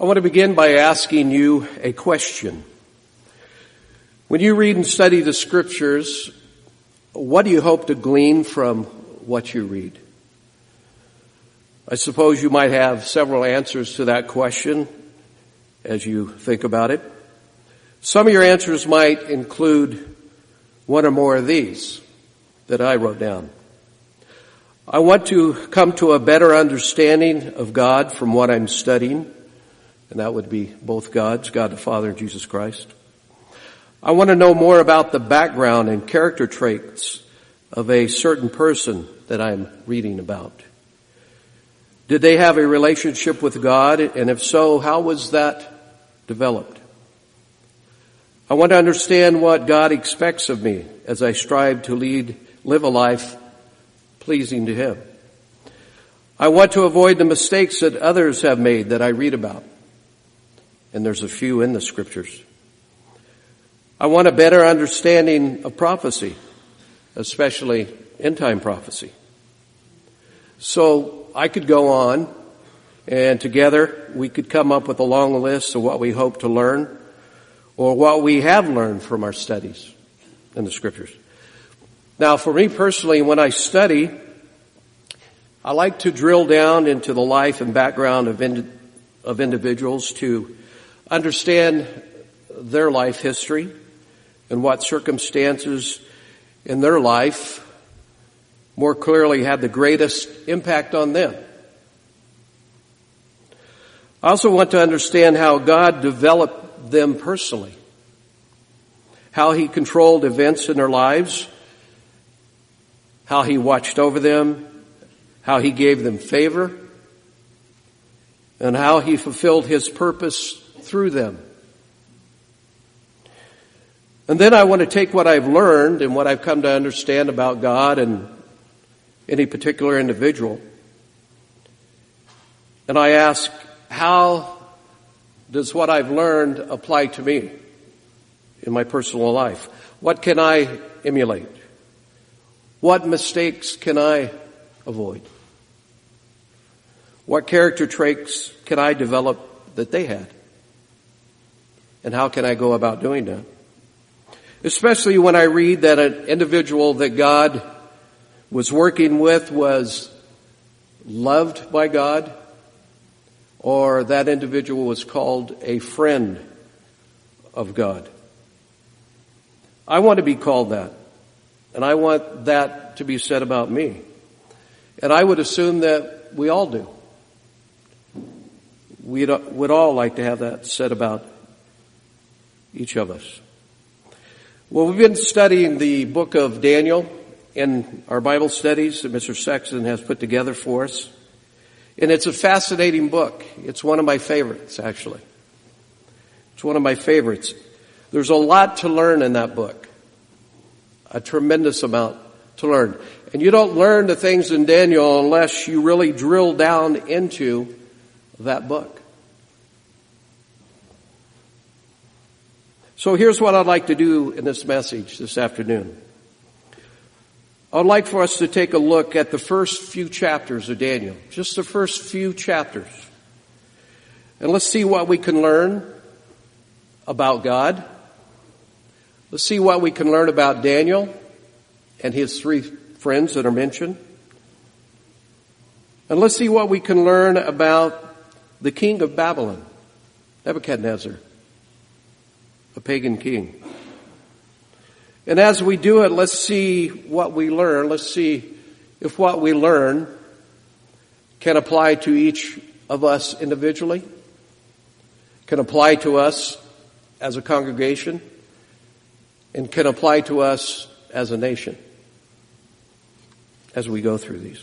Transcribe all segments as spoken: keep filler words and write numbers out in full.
I want to begin by asking you a question. When you read and study the Scriptures, what do you hope to glean from what you read? I suppose you might have several answers to that question as you think about it. Some of your answers might include one or more of these that I wrote down. I want to come to a better understanding of God from what I'm studying, and that would be both Gods, God the Father and Jesus Christ. I want to know more about the background and character traits of a certain person that I'm reading about. Did they have a relationship with God? And if so, how was that developed? I want to understand what God expects of me as I strive to lead, live a life pleasing to Him. I want to avoid the mistakes that others have made that I read about. And there's a few in the Scriptures. I want a better understanding of prophecy, especially end-time prophecy. So I could go on, and together we could come up with a long list of what we hope to learn or what we have learned from our studies in the Scriptures. Now, for me personally, when I study, I like to drill down into the life and background of, ind- of individuals to understand their life history and what circumstances in their life more clearly had the greatest impact on them. I also want to understand how God developed them personally, how He controlled events in their lives, how He watched over them, how He gave them favor, and how He fulfilled His purpose through them. And then I want to take what I've learned and what I've come to understand about God and any particular individual, and I ask, how does what I've learned apply to me in my personal life? What can I emulate? What mistakes can I avoid? What character traits can I develop that they had? And how can I go about doing that? Especially when I read that an individual that God was working with was loved by God, or that individual was called a friend of God. I want to be called that, and I want that to be said about me. And I would assume that we all do. We would all like to have that said about each of us. Well, we've been studying the book of Daniel in our Bible studies that Mister Sexton has put together for us. And it's a fascinating book. It's one of my favorites, actually. It's one of my favorites. There's a lot to learn in that book. A tremendous amount to learn. And you don't learn the things in Daniel unless you really drill down into that book. So here's what I'd like to do in this message this afternoon. I'd like for us to take a look at the first few chapters of Daniel. Just the first few chapters. And let's see what we can learn about God. Let's see what we can learn about Daniel and his three friends that are mentioned. And let's see what we can learn about the king of Babylon, Nebuchadnezzar, a pagan king. And as we do it, let's see what we learn. Let's see if what we learn can apply to each of us individually, can apply to us as a congregation, and can apply to us as a nation as we go through these.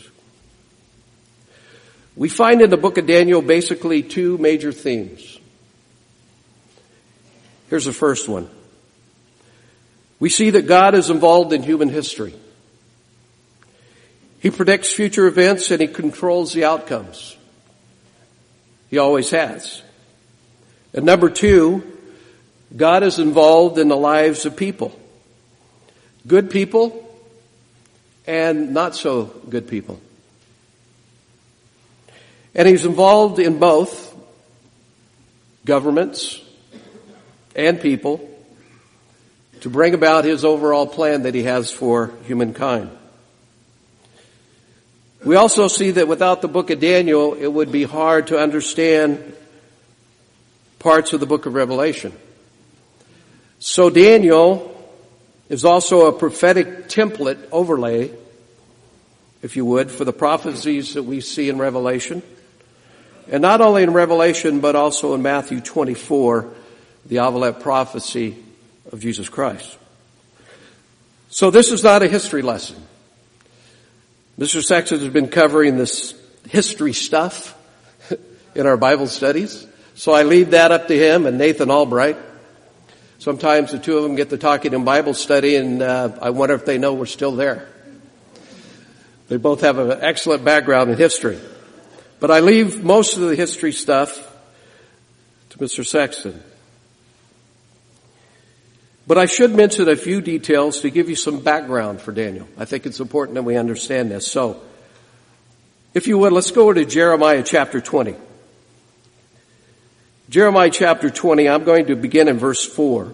We find in the book of Daniel basically two major themes. Here's the first one. We see that God is involved in human history. He predicts future events and He controls the outcomes. He always has. And number two, God is involved in the lives of people. Good people and not so good people. And He's involved in both governments, and people to bring about his overall plan that he has for humankind. We also see that without the book of Daniel, it would be hard to understand parts of the book of Revelation. So Daniel is also a prophetic template overlay, if you would, for the prophecies that we see in Revelation. And not only in Revelation, but also in Matthew twenty-four, the Olivet prophecy of Jesus Christ. So this is not a history lesson. Mister Sexton has been covering this history stuff in our Bible studies. So I leave that up to him and Nathan Albright. Sometimes the two of them get to talking in Bible study, and uh, I wonder if they know we're still there. They both have an excellent background in history. But I leave most of the history stuff to Mister Sexton. But I should mention a few details to give you some background for Daniel. I think it's important that we understand this. So, if you would, let's go to Jeremiah chapter twenty. Jeremiah chapter twenty, I'm going to begin in verse four.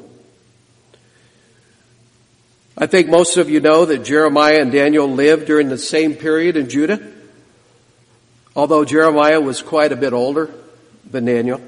I think most of you know that Jeremiah and Daniel lived during the same period in Judah, although Jeremiah was quite a bit older than Daniel.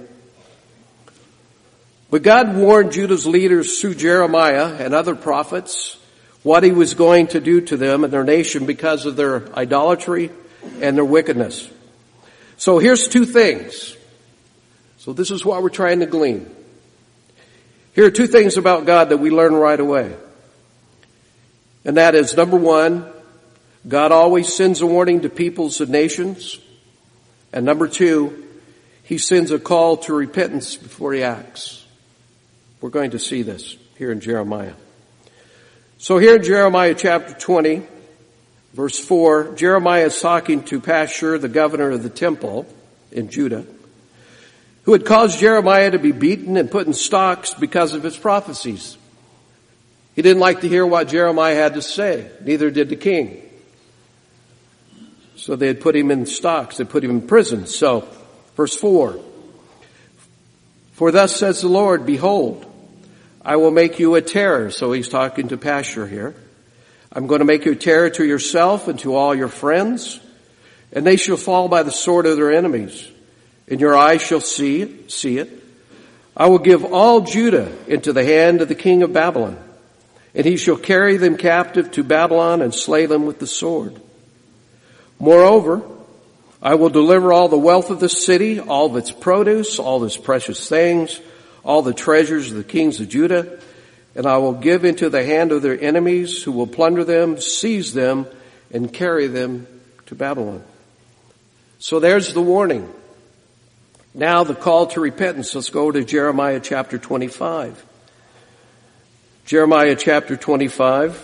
But God warned Judah's leaders through Jeremiah and other prophets what he was going to do to them and their nation because of their idolatry and their wickedness. So here's two things. So this is what we're trying to glean. Here are two things about God that we learn right away. And that is, number one, God always sends a warning to peoples and nations. And number two, he sends a call to repentance before he acts. We're going to see this here in Jeremiah. So here in Jeremiah chapter twenty, verse four, Jeremiah is talking to Pashur, the governor of the temple in Judah, who had caused Jeremiah to be beaten and put in stocks because of his prophecies. He didn't like to hear what Jeremiah had to say. Neither did the king. So they had put him in stocks. They put him in prison. So, verse four. For thus says the Lord, behold, I will make you a terror. So he's talking to Pashur here. I'm going to make you a terror to yourself and to all your friends, and they shall fall by the sword of their enemies. And your eyes shall see it, see it. I will give all Judah into the hand of the king of Babylon, and he shall carry them captive to Babylon and slay them with the sword. Moreover, I will deliver all the wealth of the city, all of its produce, all of its precious things, all the treasures of the kings of Judah, and I will give into the hand of their enemies who will plunder them, seize them, and carry them to Babylon. So there's the warning. Now the call to repentance. Let's go to Jeremiah chapter twenty-five. Jeremiah chapter twenty-five.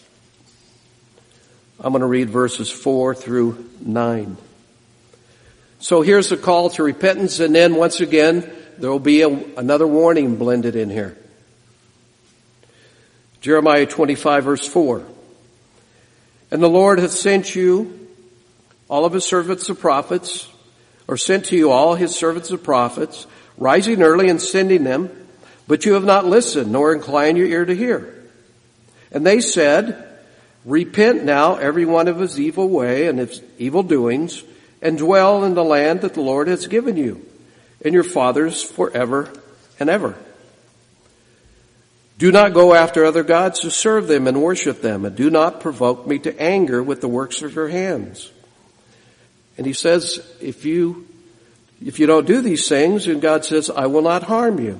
I'm going to read verses four through nine. So here's the call to repentance, and then once again, there will be a, another warning blended in here. Jeremiah twenty-five verse four. And the Lord hath sent you all of his servants the prophets, or sent to you all his servants the prophets, rising early and sending them, but you have not listened, nor inclined your ear to hear. And they said, repent now every one of his evil way and his evil doings, and dwell in the land that the Lord has given you, and your fathers forever and ever. Do not go after other gods to serve them and worship them, and do not provoke me to anger with the works of your hands. And he says, if you, if you don't do these things, and God says, I will not harm you.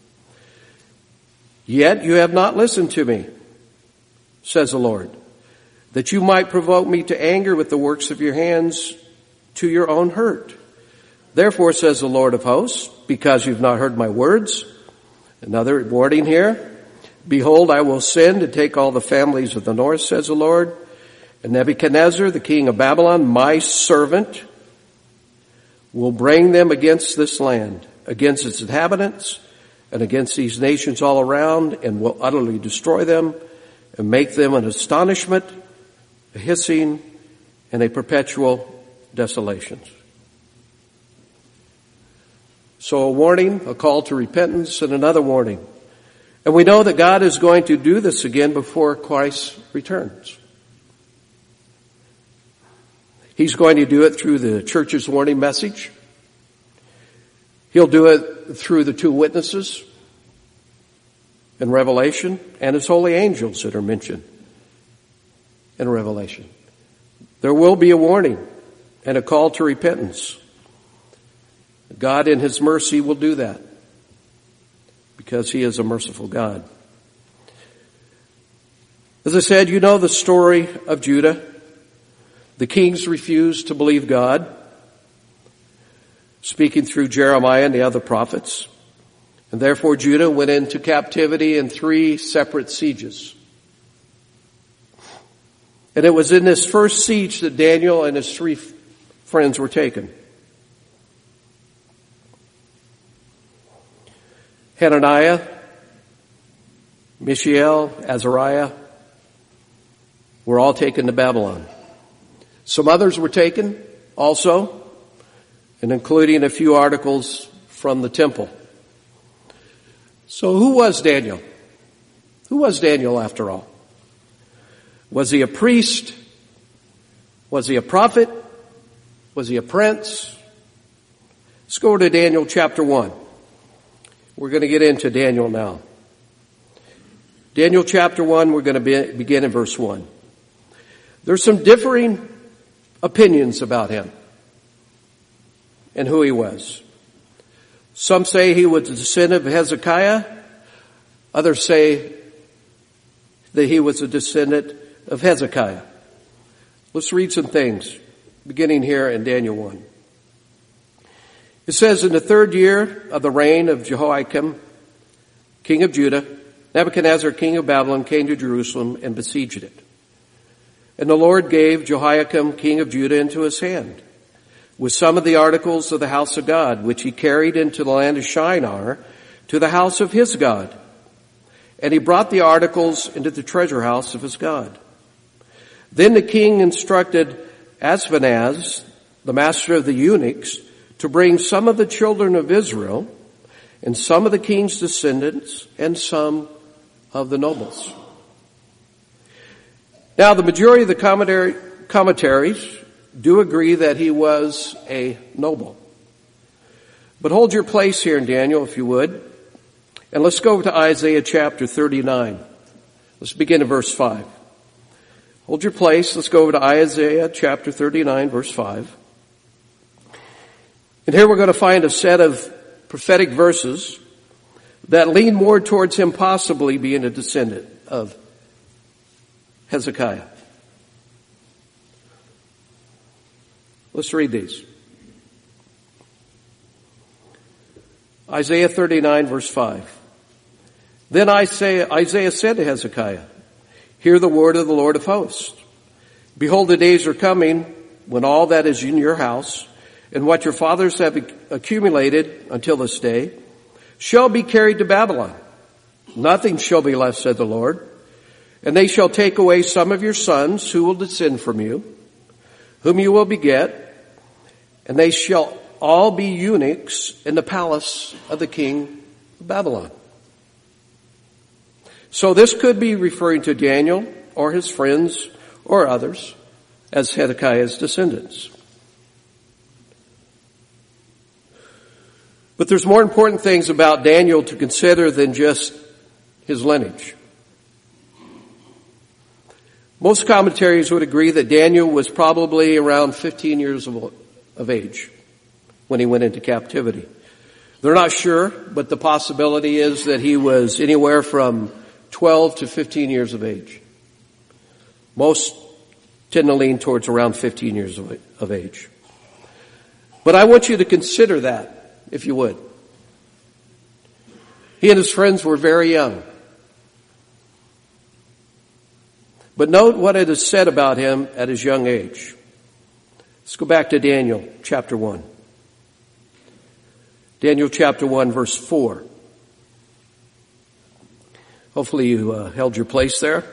Yet you have not listened to me, says the Lord, that you might provoke me to anger with the works of your hands to your own hurt. Therefore, says the Lord of hosts, because you've not heard my words. Another warning here. Behold, I will send and take all the families of the north, says the Lord, and Nebuchadnezzar, the king of Babylon, my servant, will bring them against this land, against its inhabitants, and against these nations all around, and will utterly destroy them, and make them an astonishment, a hissing, and a perpetual desolation. So a warning, a call to repentance, and another warning. And we know that God is going to do this again before Christ returns. He's going to do it through the church's warning message. He'll do it through the two witnesses in Revelation and his holy angels that are mentioned in Revelation. There will be a warning and a call to repentance. God in his mercy will do that because he is a merciful God. As I said, you know the story of Judah. The kings refused to believe God, speaking through Jeremiah and the other prophets. And therefore Judah went into captivity in three separate sieges. And it was in this first siege that Daniel and his three friends were taken. Hananiah, Mishael, Azariah were all taken to Babylon. Some others were taken also, and including a few articles from the temple. So who was Daniel? Who was Daniel after all? Was he a priest? Was he a prophet? Was he a prince? Let's go to Daniel chapter one. We're going to get into Daniel now. Daniel chapter one, we're going to be, begin in verse one. There's some differing opinions about him and who he was. Some say he was a descendant of Hezekiah. Others say that he was a descendant of Hezekiah. Let's read some things, beginning here in Daniel one. It says, in the third year of the reign of Jehoiakim, king of Judah, Nebuchadnezzar, king of Babylon, came to Jerusalem and besieged it. And the Lord gave Jehoiakim, king of Judah, into his hand, with some of the articles of the house of God, which he carried into the land of Shinar, to the house of his God. And he brought the articles into the treasure house of his God. Then the king instructed Ashpenaz, the master of the eunuchs, to bring some of the children of Israel, and some of the king's descendants, and some of the nobles. Now, the majority of the commentary, commentaries do agree that he was a noble. But hold your place here in Daniel, if you would. And let's go to Isaiah chapter thirty-nine. Let's begin in verse five. Hold your place. Let's go over to Isaiah chapter thirty-nine, verse five. And here we're going to find a set of prophetic verses that lean more towards him possibly being a descendant of Hezekiah. Let's read these. Isaiah thirty-nine, verse five. Then Isaiah, Isaiah said to Hezekiah, hear the word of the Lord of hosts. Behold, the days are coming when all that is in your house and what your fathers have accumulated until this day shall be carried to Babylon. Nothing shall be left, said the Lord. And they shall take away some of your sons who will descend from you, whom you will beget, and they shall all be eunuchs in the palace of the king of Babylon. So this could be referring to Daniel or his friends or others as Hezekiah's descendants. But there's more important things about Daniel to consider than just his lineage. Most commentaries would agree that Daniel was probably around fifteen years of, of age when he went into captivity. They're not sure, but the possibility is that he was anywhere from twelve to fifteen years of age. Most tend to lean towards around fifteen years of, of age. But I want you to consider that, if you would. He and his friends were very young. But note what it is said about him at his young age. Let's go back to Daniel chapter one. Daniel chapter one, verse four. Hopefully you uh, held your place there.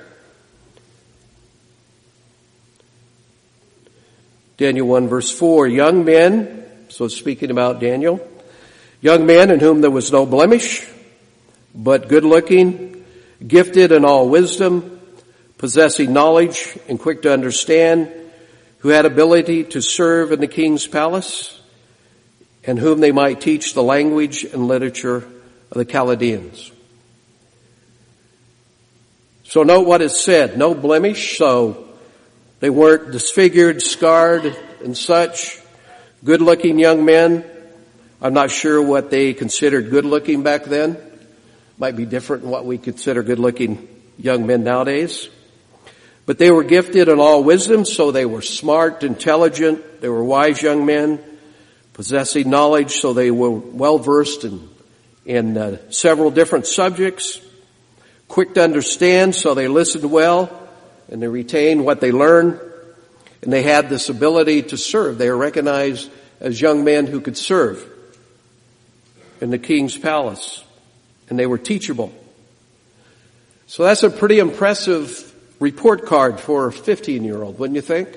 Daniel one, verse four. Young men, so speaking about Daniel, Young men in whom there was no blemish, but good looking, gifted in all wisdom, possessing knowledge and quick to understand, who had ability to serve in the king's palace, and whom they might teach the language and literature of the Chaldeans. So note what is said, no blemish, so they weren't disfigured, scarred, and such. Good-looking young men. I'm not sure what they considered good-looking back then. Might be different than what we consider good-looking young men nowadays. But they were gifted in all wisdom, so they were smart, intelligent. They were wise young men, possessing knowledge, so they were well-versed in, in uh, several different subjects. Quick to understand, so they listened well, and they retained what they learned. And they had this ability to serve. They were recognized as young men who could serve in the king's palace. And they were teachable. So that's a pretty impressive report card for a fifteen-year-old, wouldn't you think?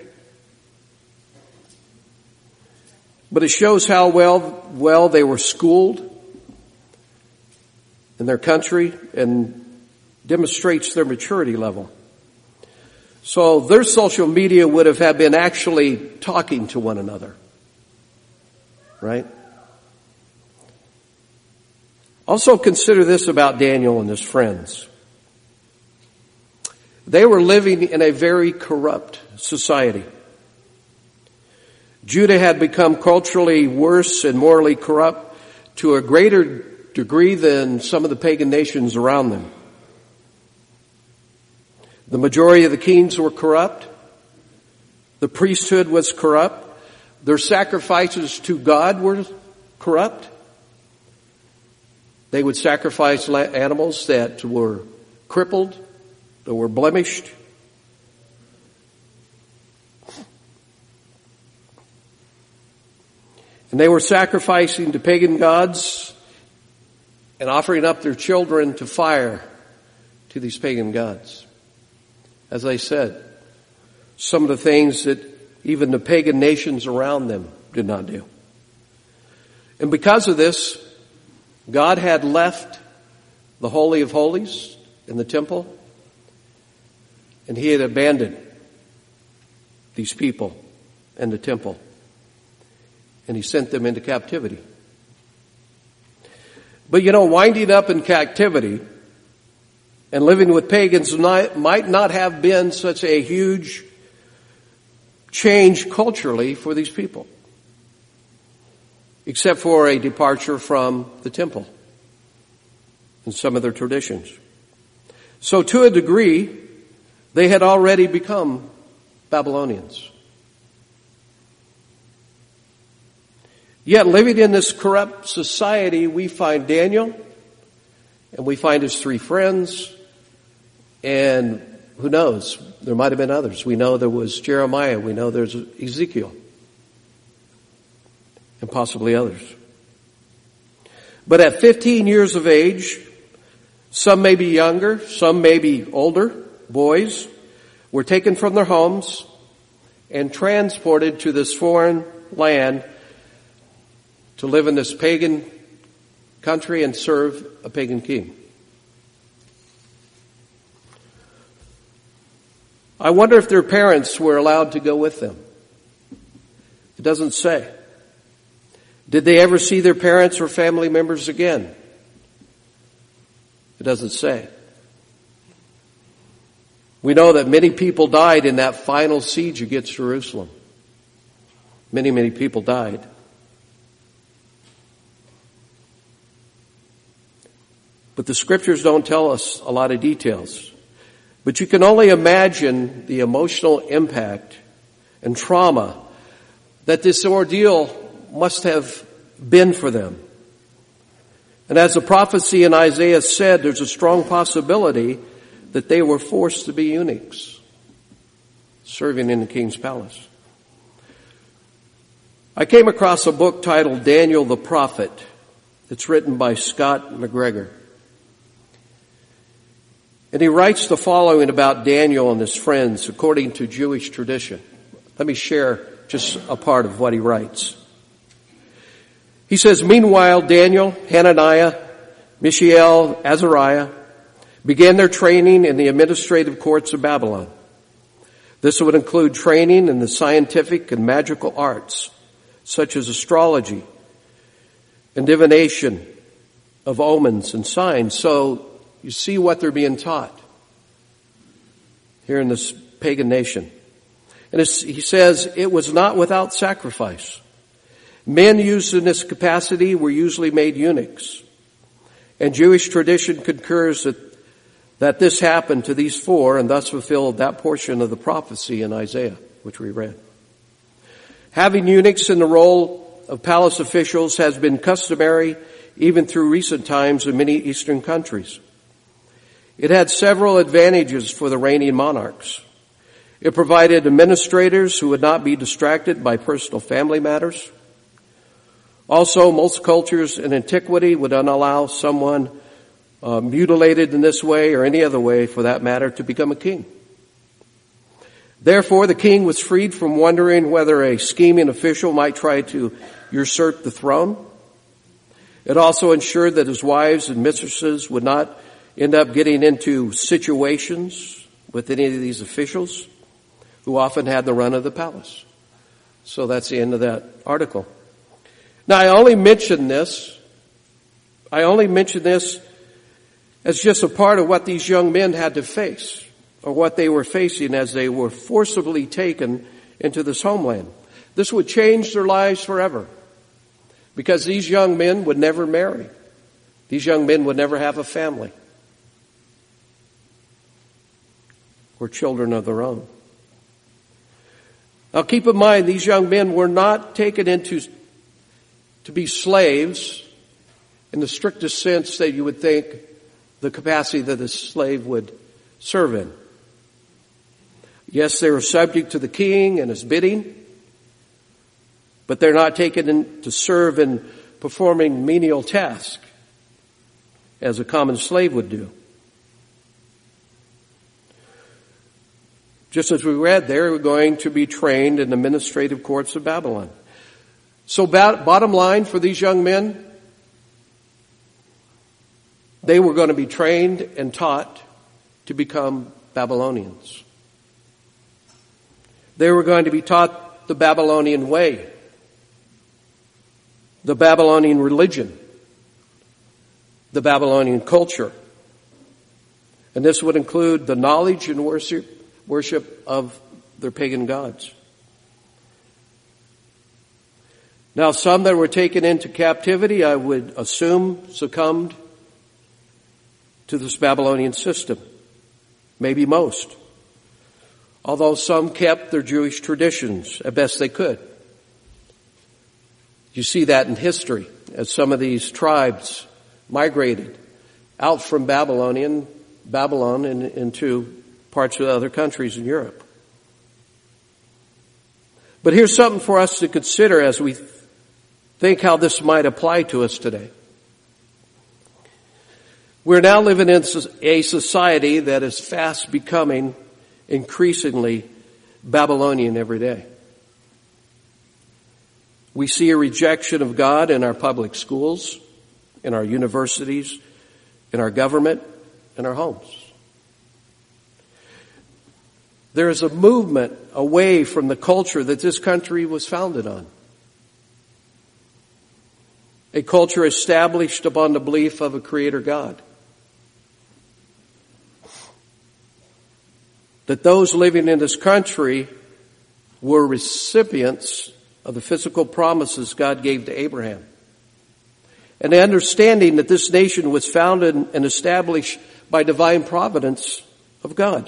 But it shows how well, well they were schooled in their country and demonstrates their maturity level. So their social media would have had been actually talking to one another. Right? Also consider this about Daniel and his friends. They were living in a very corrupt society. Judah had become culturally worse and morally corrupt to a greater degree than some of the pagan nations around them. The majority of the kings were corrupt. The priesthood was corrupt. Their sacrifices to God were corrupt. They would sacrifice animals that were crippled, that were blemished. And they were sacrificing to pagan gods and offering up their children to fire to these pagan gods. As I said, some of the things that even the pagan nations around them did not do. And because of this, God had left the Holy of Holies in the temple, and he had abandoned these people and the temple, and he sent them into captivity. But you know, winding up in captivity and living with pagans might not have been such a huge change culturally for these people, except for a departure from the temple and some of their traditions. So to a degree, they had already become Babylonians. Yet living in this corrupt society, we find Daniel, and we find his three friends, and who knows, there might have been others. We know there was Jeremiah, we know there's Ezekiel, and possibly others. But at fifteen years of age, some may be younger, some may be older, boys, were taken from their homes and transported to this foreign land to live in this pagan country and serve a pagan king. I wonder if their parents were allowed to go with them. It doesn't say. Did they ever see their parents or family members again? It doesn't say. We know that many people died in that final siege against Jerusalem. Many, many people died. But the scriptures don't tell us a lot of details. But you can only imagine the emotional impact and trauma that this ordeal must have been for them. And as the prophecy in Isaiah said, there's a strong possibility that they were forced to be eunuchs, serving in the king's palace. I came across a book titled Daniel the Prophet. It's written by Scott McGregor. And he writes the following about Daniel and his friends according to Jewish tradition. Let me share just a part of what he writes. He says, meanwhile, Daniel, Hananiah, Mishael, Azariah began their training in the administrative courts of Babylon. This would include training in the scientific and magical arts, such as astrology and divination of omens and signs. So you see what they're being taught here in this pagan nation. And he says, it was not without sacrifice. Men used in this capacity were usually made eunuchs. And Jewish tradition concurs that, that this happened to these four and thus fulfilled that portion of the prophecy in Isaiah, which we read. Having eunuchs in the role of palace officials has been customary even through recent times in many Eastern countries. It had several advantages for the reigning monarchs. It provided administrators who would not be distracted by personal family matters. Also, most cultures in antiquity would not allow someone uh, mutilated in this way or any other way, for that matter, to become a king. Therefore, the king was freed from wondering whether a scheming official might try to usurp the throne. It also ensured that his wives and mistresses would not end up getting into situations with any of these officials who often had the run of the palace. So that's the end of that article. Now, I only mention this, I only mention this as just a part of what these young men had to face, or what they were facing as they were forcibly taken into this homeland. This would change their lives forever, because these young men would never marry. These young men would never have a family or children of their own. Now, keep in mind, these young men were not taken into to be slaves in the strictest sense that you would think the capacity that a slave would serve in. Yes, they were subject to the king and his bidding, but they're not taken in to serve in performing menial tasks as a common slave would do. Just as we read, they were going to be trained in the administrative courts of Babylon. So bottom line for these young men, they were going to be trained and taught to become Babylonians. They were going to be taught the Babylonian way, the Babylonian religion, the Babylonian culture. And this would include the knowledge and worship, worship of their pagan gods. Now, some that were taken into captivity, I would assume, succumbed to this Babylonian system. Maybe most. Although some kept their Jewish traditions as best they could. You see that in history as some of these tribes migrated out from Babylonian, Babylon and into parts of other countries in Europe. But here's something for us to consider as we think how this might apply to us today. We're now living in a society that is fast becoming increasingly Babylonian every day. We see a rejection of God in our public schools, in our universities, in our government, in our homes. There is a movement away from the culture that this country was founded on. A culture established upon the belief of a creator God. That those living in this country were recipients of the physical promises God gave to Abraham. And the understanding that this nation was founded and established by divine providence of God.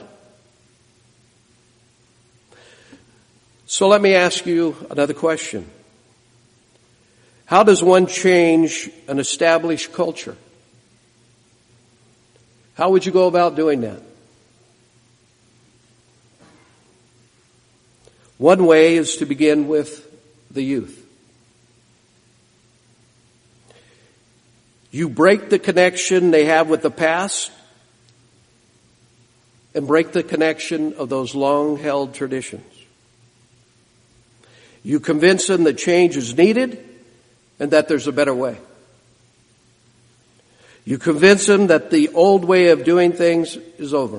So let me ask you another question. How does one change an established culture? How would you go about doing that? One way is to begin with the youth. You break the connection they have with the past and break the connection of those long-held traditions. You convince them that change is needed and that there's a better way. You convince them that the old way of doing things is over.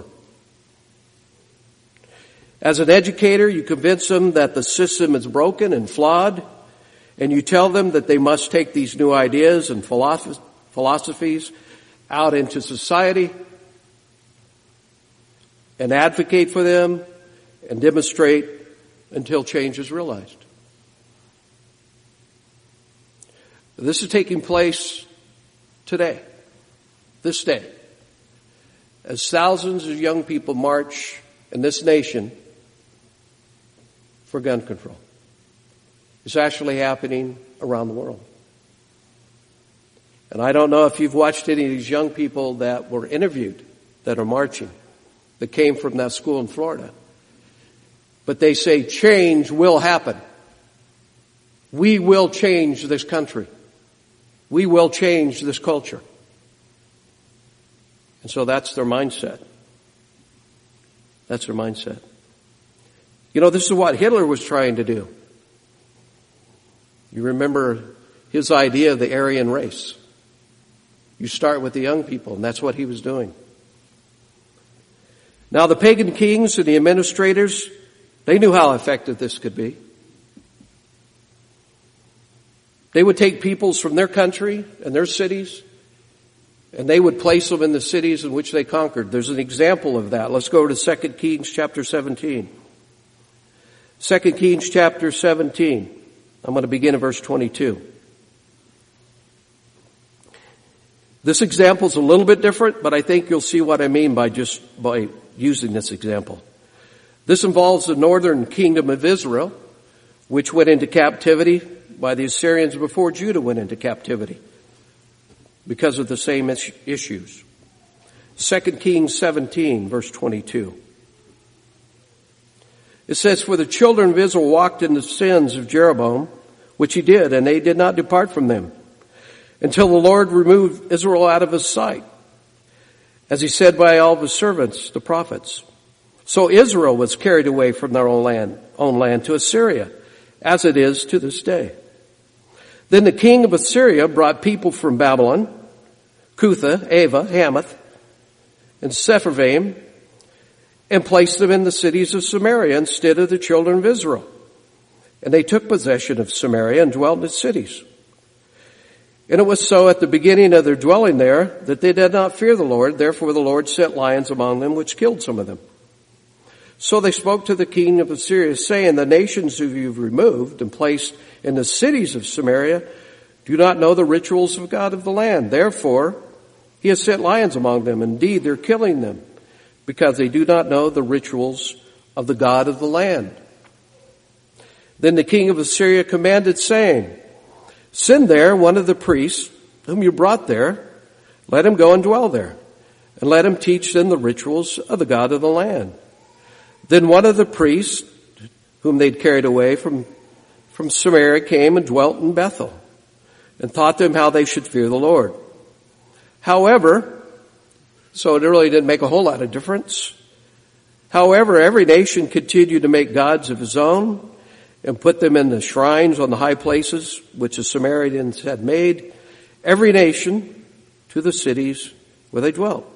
As an educator, you convince them that the system is broken and flawed, and you tell them that they must take these new ideas and philosophies out into society and advocate for them and demonstrate until change is realized. This is taking place today, this day, as thousands of young people march in this nation for gun control. It's actually happening around the world. And I don't know if you've watched any of these young people that were interviewed that are marching, that came from that school in Florida. But they say change will happen. We will change this country. We will change this culture. And so that's their mindset. That's their mindset. You know, this is what Hitler was trying to do. You remember his idea of the Aryan race. You start with the young people, and that's what he was doing. Now, the pagan kings and the administrators, they knew how effective this could be. They would take peoples from their country and their cities, and they would place them in the cities in which they conquered. There's an example of that. Let's go to Second Kings chapter seventeen. Second Kings chapter seventeen. I'm going to begin in verse twenty-two. This example is a little bit different, but I think you'll see what I mean by just by using this example. This involves the northern kingdom of Israel, which went into captivity by the Assyrians before Judah went into captivity because of the same issues. Second Kings seventeen, verse twenty-two. It says, "For the children of Israel walked in the sins of Jeroboam, which he did, and they did not depart from them, until the Lord removed Israel out of his sight, as he said by all of his servants, the prophets. So Israel was carried away from their own land, own land to Assyria, as it is to this day. Then the king of Assyria brought people from Babylon, Cutha, Ava, Hamath, and Sepharvaim, and placed them in the cities of Samaria instead of the children of Israel. And they took possession of Samaria and dwelt in its cities. And it was so at the beginning of their dwelling there that they did not fear the Lord. Therefore the Lord sent lions among them, which killed some of them. So they spoke to the king of Assyria, saying, the nations who you've removed and placed in the cities of Samaria do not know the rituals of God of the land. Therefore he has sent lions among them. Indeed, they're killing them, because they do not know the rituals of the God of the land. Then the king of Assyria commanded, saying, send there one of the priests whom you brought there. Let him go and dwell there, and let him teach them the rituals of the God of the land. Then one of the priests whom they'd carried away from, from Samaria came and dwelt in Bethel, and taught them how they should fear the Lord. However, so it really didn't make a whole lot of difference. However, every nation continued to make gods of his own and put them in the shrines on the high places which the Samaritans had made, every nation to the cities where they dwelt.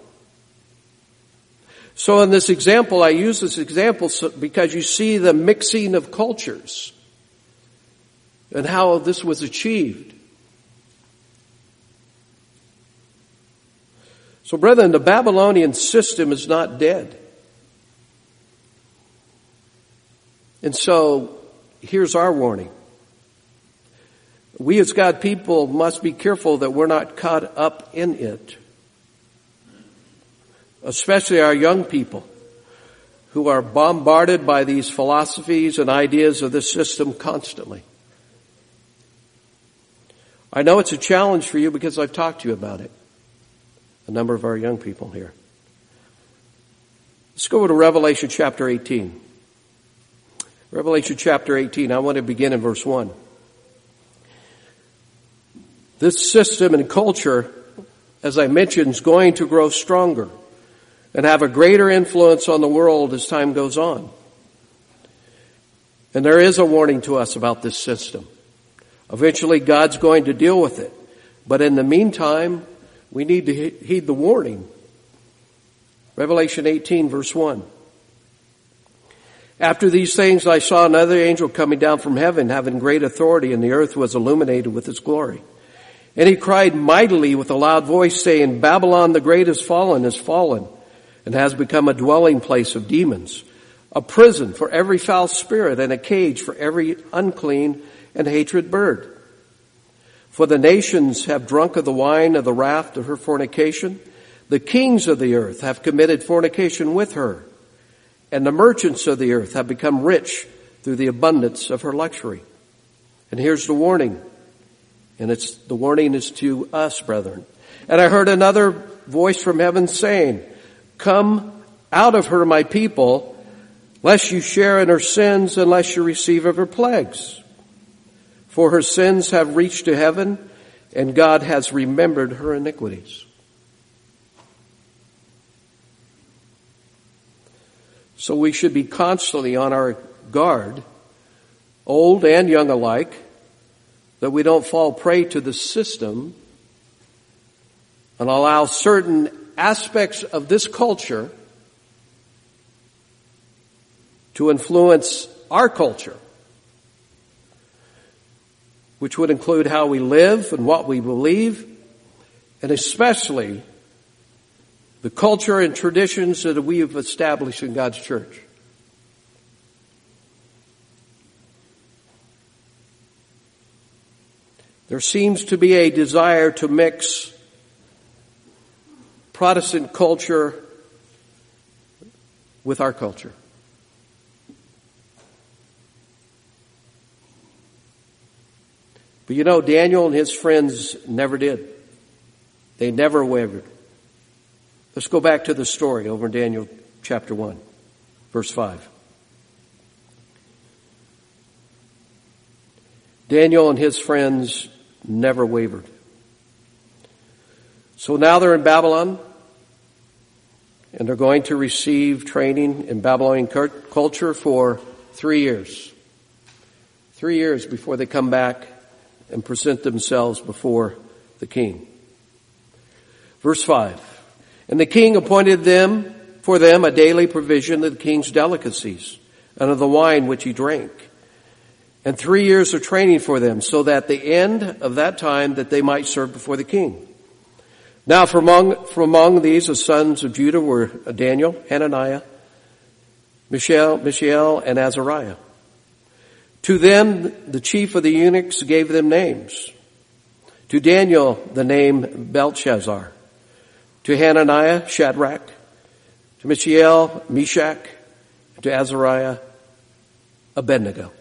So in this example, I use this example because you see the mixing of cultures and how this was achieved. So brethren, the Babylonian system is not dead. And so here's our warning. We as God people must be careful that we're not caught up in it. Especially our young people who are bombarded by these philosophies and ideas of this system constantly. I know it's a challenge for you because I've talked to you about it. A number of our young people here. Let's go to Revelation chapter eighteen. Revelation chapter eighteen, I want to begin in verse one. This system and culture, as I mentioned, is going to grow stronger and have a greater influence on the world as time goes on. And there is a warning to us about this system. Eventually, God's going to deal with it. But in the meantime, we need to heed the warning. Revelation eighteen, verse one. After these things, I saw another angel coming down from heaven, having great authority, and the earth was illuminated with his glory. And he cried mightily with a loud voice, saying, Babylon the great is fallen, is fallen, and has become a dwelling place of demons, a prison for every foul spirit, and a cage for every unclean and hatred bird. For the nations have drunk of the wine of the wrath of her fornication. The kings of the earth have committed fornication with her, and the merchants of the earth have become rich through the abundance of her luxury. And here's the warning. And it's, the warning is to us, brethren. And I heard another voice from heaven saying, Come out of her, my people, lest you share in her sins, unless you receive of her plagues. For her sins have reached to heaven, and God has remembered her iniquities. So we should be constantly on our guard, old and young alike, that we don't fall prey to the system and allow certain aspects of this culture to influence our culture, which would include how we live and what we believe, and especially the culture and traditions that we have established in God's church. There seems to be a desire to mix Protestant culture with our culture. But you know, Daniel and his friends never did. They never wavered. Let's go back to the story over in Daniel chapter one, verse five. Daniel and his friends never wavered. So now they're in Babylon, and they're going to receive training in Babylonian culture for three years. Three years before they come back and present themselves before the king. Verse five. And the king appointed them for them a daily provision of the king's delicacies and of the wine which he drank, and three years of training for them, so that the end of that time that they might serve before the king. Now from among, from among these the sons of Judah were Daniel, Hananiah, Mishael, Mishael, and Azariah. To them the chief of the eunuchs gave them names. To Daniel the name Belshazzar. To Hananiah, Shadrach. To Mishael, Meshach. To Azariah, Abednego.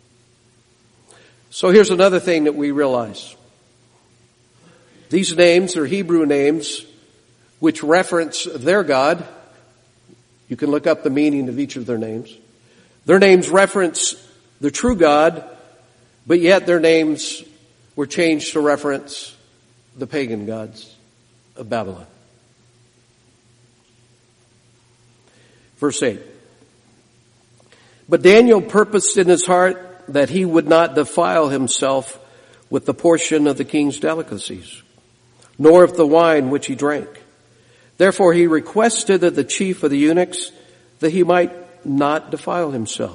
So here's another thing that we realize. These names are Hebrew names which reference their God. You can look up the meaning of each of their names. Their names reference the true God, but yet their names were changed to reference the pagan gods of Babylon. Verse eight. But Daniel purposed in his heart that he would not defile himself with the portion of the king's delicacies, nor of the wine which he drank. Therefore he requested of the chief of the eunuchs that he might not defile himself.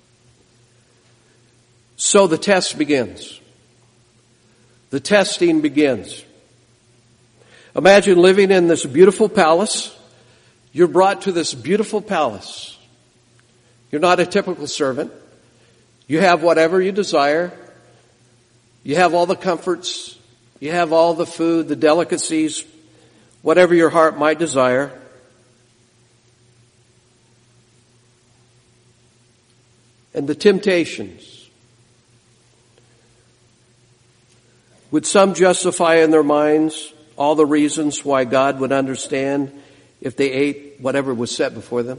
So the test begins. The testing begins. Imagine living in this beautiful palace. You're brought to this beautiful palace. You're not a typical servant. You have whatever you desire. You have all the comforts. You have all the food, the delicacies, whatever your heart might desire. And the temptations. Would some justify in their minds all the reasons why God would understand if they ate whatever was set before them?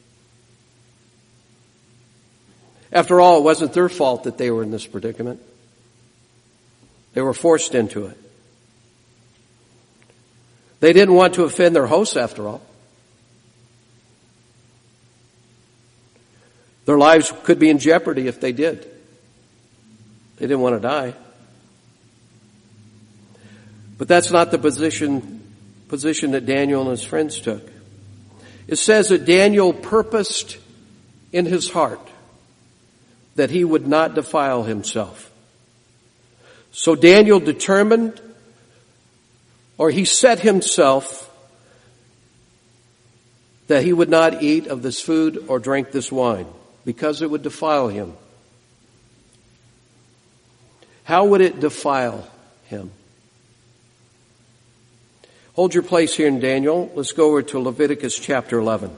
After all, it wasn't their fault that they were in this predicament. They were forced into it. They didn't want to offend their hosts after all. Their lives could be in jeopardy if they did. They didn't want to die. But that's not the position, position that Daniel and his friends took. It says that Daniel purposed in his heart that he would not defile himself. So Daniel determined, or he set himself, that he would not eat of this food or drink this wine, because it would defile him. How would it defile him? Hold your place here in Daniel. Let's go over to Leviticus chapter eleven.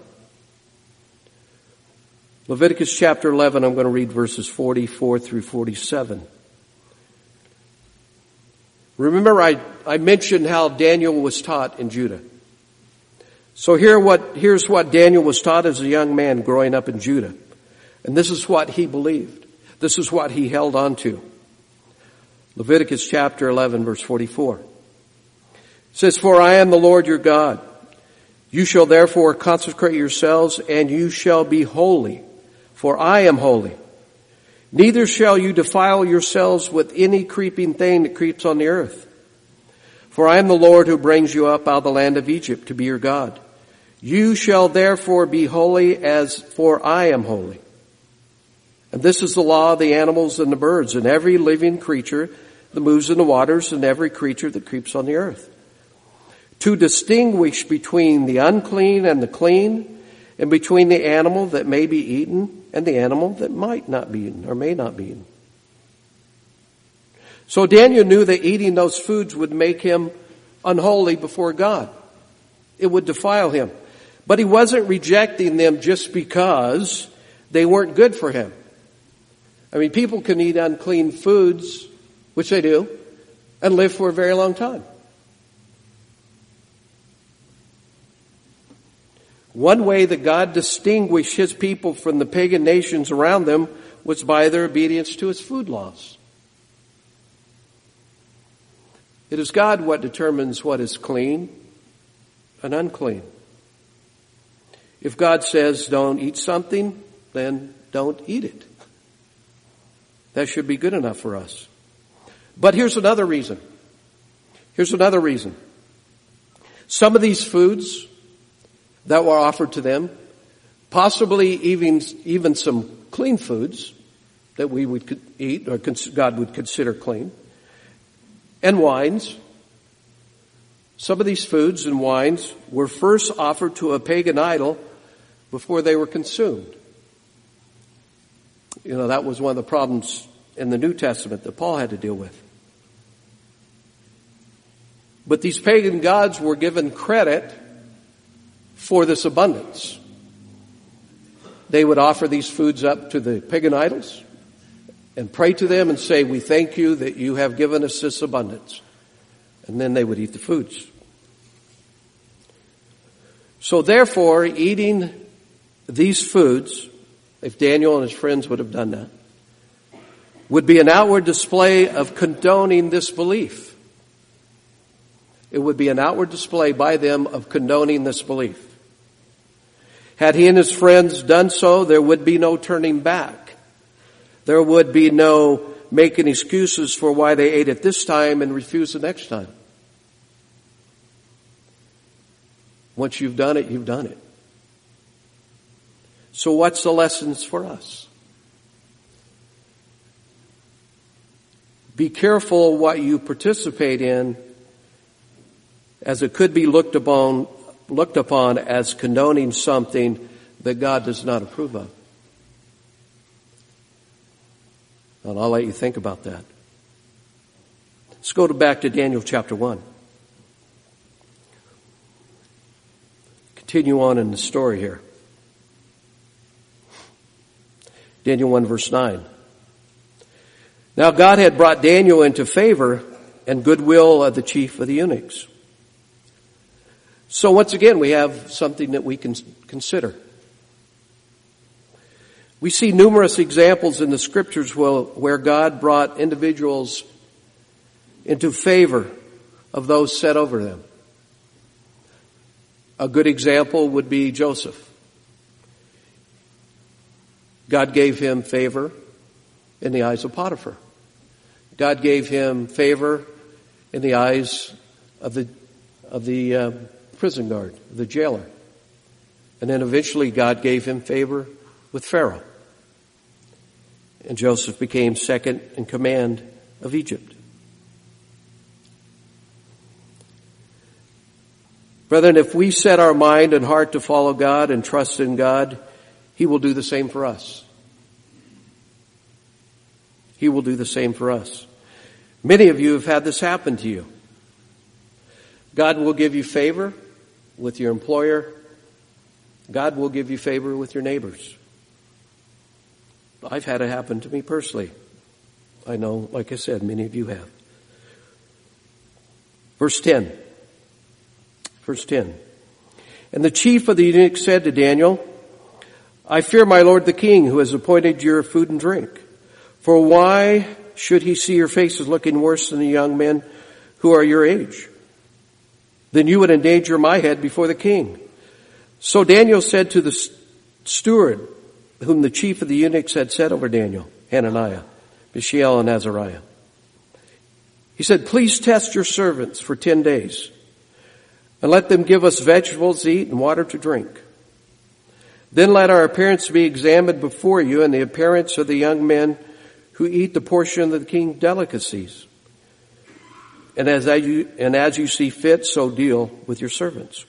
Leviticus chapter eleven, I'm going to read verses forty-four through forty-seven. Remember, I, I mentioned how Daniel was taught in Judah. So here what, here's what Daniel was taught as a young man growing up in Judah. And this is what he believed. This is what he held on to. Leviticus chapter eleven, verse forty-four. It says, "For I am the Lord your God. You shall therefore consecrate yourselves, and you shall be holy, for I am holy. Neither shall you defile yourselves with any creeping thing that creeps on the earth. For I am the Lord who brings you up out of the land of Egypt to be your God. You shall therefore be holy, as for I am holy. And this is the law of the animals and the birds, and every living creature that moves in the waters, and every creature that creeps on the earth. To distinguish between the unclean and the clean, and between the animal that may be eaten and the animal that might not be eaten or may not be eaten." So Daniel knew that eating those foods would make him unholy before God. It would defile him. But he wasn't rejecting them just because they weren't good for him. I mean, people can eat unclean foods, which they do, and live for a very long time. One way that God distinguished his people from the pagan nations around them was by their obedience to his food laws. It is God what determines what is clean and unclean. If God says don't eat something, then don't eat it. That should be good enough for us. But here's another reason. Here's another reason. Some of these foods that were offered to them, possibly even, even some clean foods that we would eat or God would consider clean, and wines. Some of these foods and wines were first offered to a pagan idol before they were consumed. You know, that was one of the problems in the New Testament that Paul had to deal with. But these pagan gods were given credit for this abundance. They would offer these foods up to the pagan idols and pray to them and say, "We thank you that you have given us this abundance." And then they would eat the foods. So therefore, eating these foods, if Daniel and his friends would have done that, would be an outward display of condoning this belief. It would be an outward display by them of condoning this belief. Had he and his friends done so, there would be no turning back. There would be no making excuses for why they ate it this time and refused the next time. Once you've done it, you've done it. So what's the lessons for us? Be careful what you participate in, as it could be looked upon looked upon as condoning something that God does not approve of. And I'll let you think about that. Let's go to back to Daniel chapter one. Continue on in the story here. Daniel one verse nine. Now God had brought Daniel into favor and goodwill of the chief of the eunuchs. So once again, we have something that we can consider. We see numerous examples in the scriptures where God brought individuals into favor of those set over them. A good example would be Joseph. God gave him favor in the eyes of Potiphar. God gave him favor in the eyes of the, of the uh, prison guard, the jailer. And then eventually God gave him favor with Pharaoh. And Joseph became second in command of Egypt. Brethren, if we set our mind and heart to follow God and trust in God, He will do the same for us. He will do the same for us. Many of you have had this happen to you. God will give you favor with your employer. God will give you favor with your neighbors. I've had it happen to me personally. I know, like I said, many of you have. Verse ten. Verse ten. And the chief of the eunuchs said to Daniel, I fear my lord the king, who has appointed your food and drink. For why should he see your faces looking worse than the young men who are your age? Then you would endanger my head before the king. So Daniel said to the steward, whom the chief of the eunuchs had set over Daniel, Hananiah, Mishael, and Azariah. He said, please test your servants for ten days, and let them give us vegetables to eat and water to drink. Then let our appearance be examined before you, and the appearance of the young men who eat the portion of the king's delicacies. And as you, and as you see fit, so deal with your servants.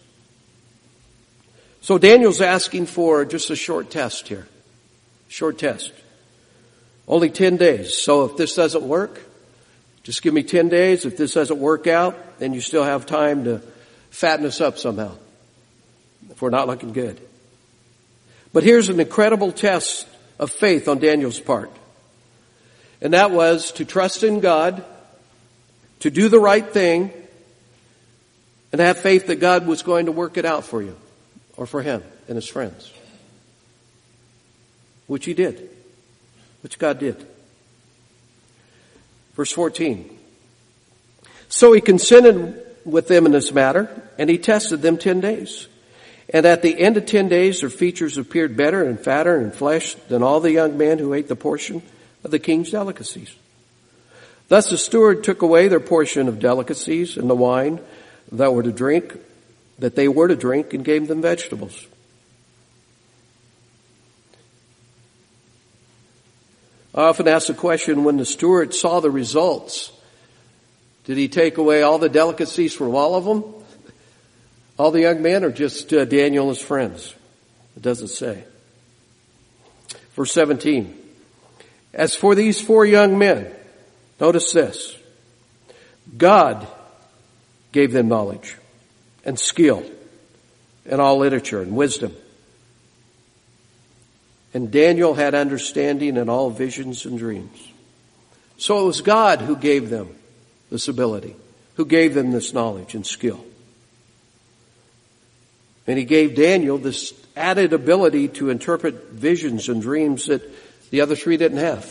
So Daniel's asking for just a short test here. Short test. Only ten days. So if this doesn't work, just give me ten days. If this doesn't work out, then you still have time to fatten us up somehow. If we're not looking good. But here's an incredible test of faith on Daniel's part. And that was to trust in God, to do the right thing, and have faith that God was going to work it out for you, or for him and his friends. Which he did. Which God did. Verse fourteen. So he consented with them in this matter, and he tested them ten days. And at the end of ten days, their features appeared better and fatter in flesh than all the young men who ate the portion of the king's delicacies. Thus the steward took away their portion of delicacies and the wine that were to drink, that they were to drink, and gave them vegetables. I often ask the question, when the steward saw the results, did he take away all the delicacies from all of them? All the young men, or just uh, Daniel and his friends? It doesn't say. Verse seventeen. As for these four young men, notice this. God gave them knowledge and skill and all literature and wisdom. And Daniel had understanding in all visions and dreams. So it was God who gave them this ability, who gave them this knowledge and skill. And he gave Daniel this added ability to interpret visions and dreams that the other three didn't have.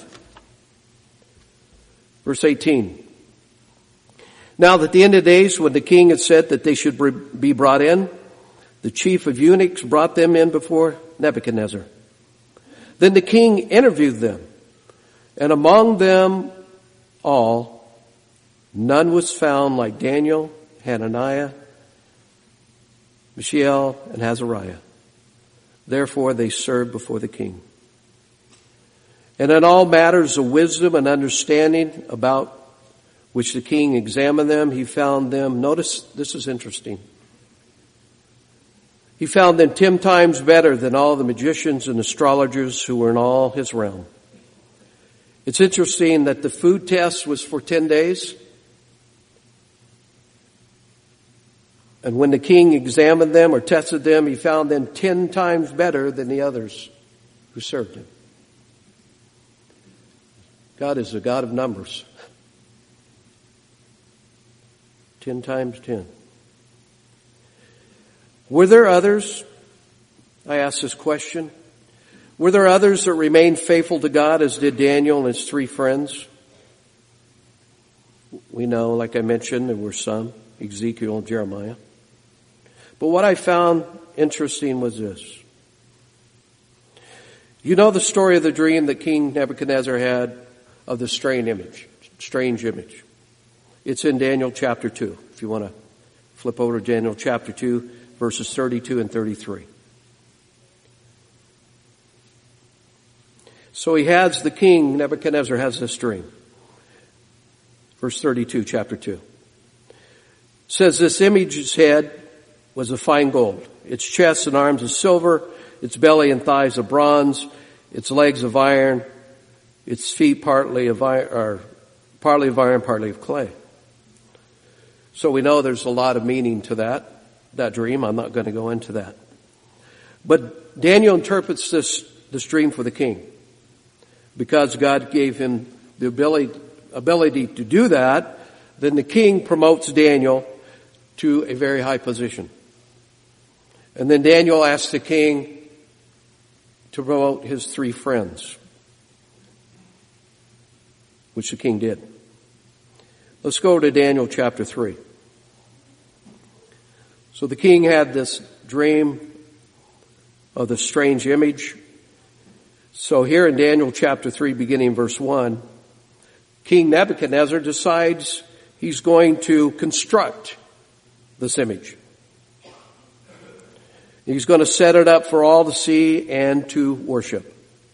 Verse eighteen. Now at the end of days, when the king had said that they should be brought in, the chief of eunuchs brought them in before Nebuchadnezzar. Then the king interviewed them, and among them all, none was found like Daniel, Hananiah, Mishael, and Azariah. Therefore they served before the king. And in all matters of wisdom and understanding about which the king examined them, he found them, notice this is interesting, he found them ten times better than all the magicians and astrologers who were in all his realm. It's interesting that the food test was for ten days. And when the king examined them or tested them, he found them ten times better than the others who served him. God is a God of numbers. Ten times ten. Were there others? I ask this question. Were there others that remained faithful to God as did Daniel and his three friends? We know, like I mentioned, there were some, Ezekiel and Jeremiah. But what I found interesting was this. You know the story of the dream that King Nebuchadnezzar had of the strange image, strange image. It's in Daniel chapter two, if you want to Flip over to Daniel chapter two, verses thirty-two and thirty-three. So he has, the king, Nebuchadnezzar, has this dream. Verse thirty-two, chapter two. It says, this image's head was of fine gold, its chest and arms of silver, its belly and thighs of bronze, its legs of iron, its feet partly of iron, or partly of iron, partly of clay. So we know there's a lot of meaning to that, that dream. I'm not going to go into that. But Daniel interprets this, this dream for the king. Because God gave him the ability, ability to do that, then the king promotes Daniel to a very high position. And then Daniel asks the king to promote his three friends, which the king did. Let's go to Daniel chapter three. So the king had this dream of the strange image. So here in Daniel chapter three, beginning verse one, King Nebuchadnezzar decides he's going to construct this image. He's going to set it up for all to see and to worship.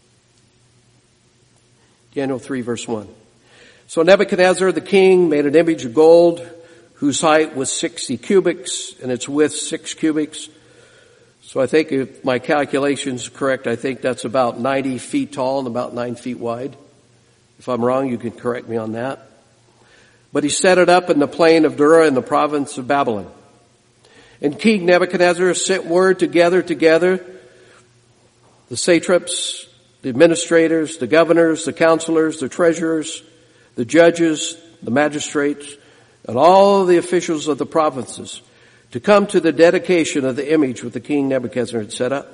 Daniel three, verse one. So Nebuchadnezzar the king made an image of gold whose height was sixty cubits and its width six cubits. So I think if my calculations are correct, I think that's about ninety feet tall and about nine feet wide. If I'm wrong, you can correct me on that. But he set it up in the plain of Dura in the province of Babylon. And King Nebuchadnezzar sent word to gather together the satraps, the administrators, the governors, the counselors, the treasurers, the judges, the magistrates, and all the officials of the provinces to come to the dedication of the image which the king Nebuchadnezzar had set up.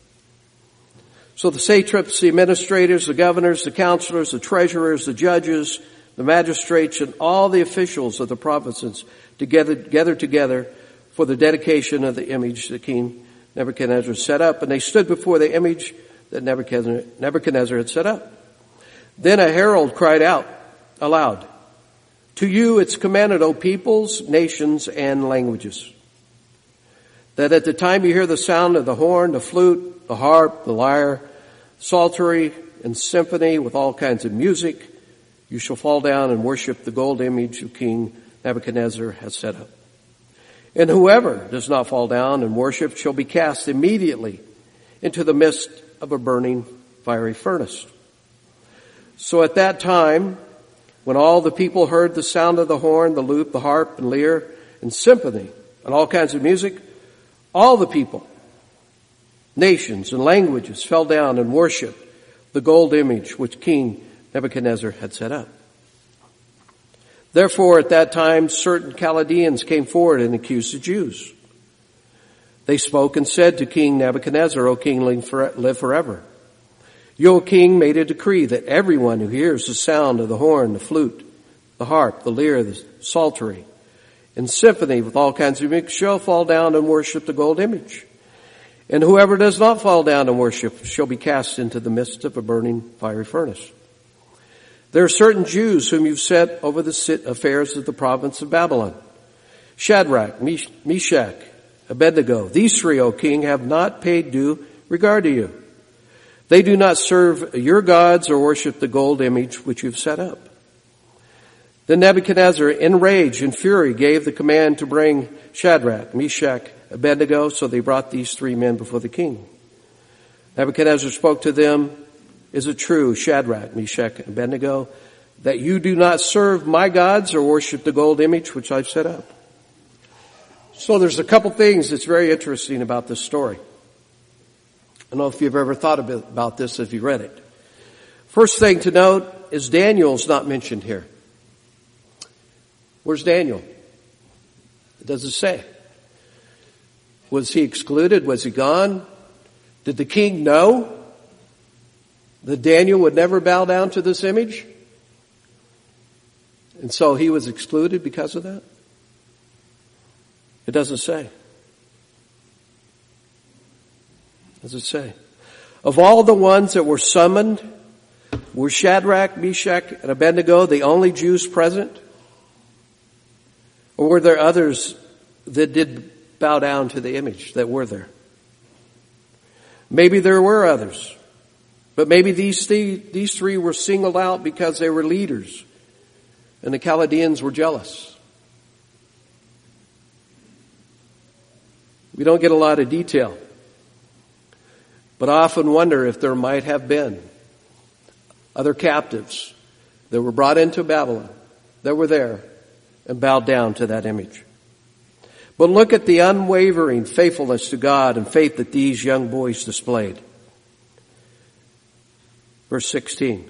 So the satraps, the administrators, the governors, the counselors, the treasurers, the judges, the magistrates, and all the officials of the provinces together, gather together for the dedication of the image that King Nebuchadnezzar set up. And they stood before the image that Nebuchadnezzar, Nebuchadnezzar had set up. Then a herald cried out aloud, to you it's commanded, O peoples, nations, and languages, that at the time you hear the sound of the horn, the flute, the harp, the lyre, psaltery, and symphony with all kinds of music, you shall fall down and worship the gold image of King Nebuchadnezzar has set up. And whoever does not fall down and worship shall be cast immediately into the midst of a burning fiery furnace. So at that time, when all the people heard the sound of the horn, the lute, the harp, and lyre, and symphony, and all kinds of music, all the people, nations, and languages fell down and worshiped the gold image which King Nebuchadnezzar had set up. Therefore, at that time, certain Chaldeans came forward and accused the Jews. They spoke and said to King Nebuchadnezzar, O king, live forever. You, O king, made a decree that everyone who hears the sound of the horn, the flute, the harp, the lyre, the psaltery, and symphony with all kinds of music shall fall down and worship the gold image. And whoever does not fall down and worship shall be cast into the midst of a burning fiery furnace. There are certain Jews whom you've set over the affairs of the province of Babylon. Shadrach, Meshach, Abednego. These three, O king, have not paid due regard to you. They do not serve your gods or worship the gold image which you've set up. Then Nebuchadnezzar, in rage and fury, gave the command to bring Shadrach, Meshach, Abednego. So they brought these three men before the king. Nebuchadnezzar spoke to them, is it true, Shadrach, Meshach, and Abednego, that you do not serve my gods or worship the gold image which I've set up? So there's a couple things that's very interesting about this story. I don't know if you've ever thought about this if you read it. First thing to note is Daniel's not mentioned here. Where's Daniel? It doesn't say. Was he excluded? Was he gone? Did the king know that Daniel would never bow down to this image? And so he was excluded because of that? It doesn't say. Does it say? Of all the ones that were summoned, were Shadrach, Meshach, and Abednego the only Jews present? Or were there others that did bow down to the image that were there. Maybe there were others, but maybe these three, these three were singled out because they were leaders and the Chaldeans were jealous. We don't get a lot of detail, but I often wonder if there might have been other captives that were brought into Babylon that were there and bowed down to that image. But look at the unwavering faithfulness to God and faith that these young boys displayed. Verse sixteen.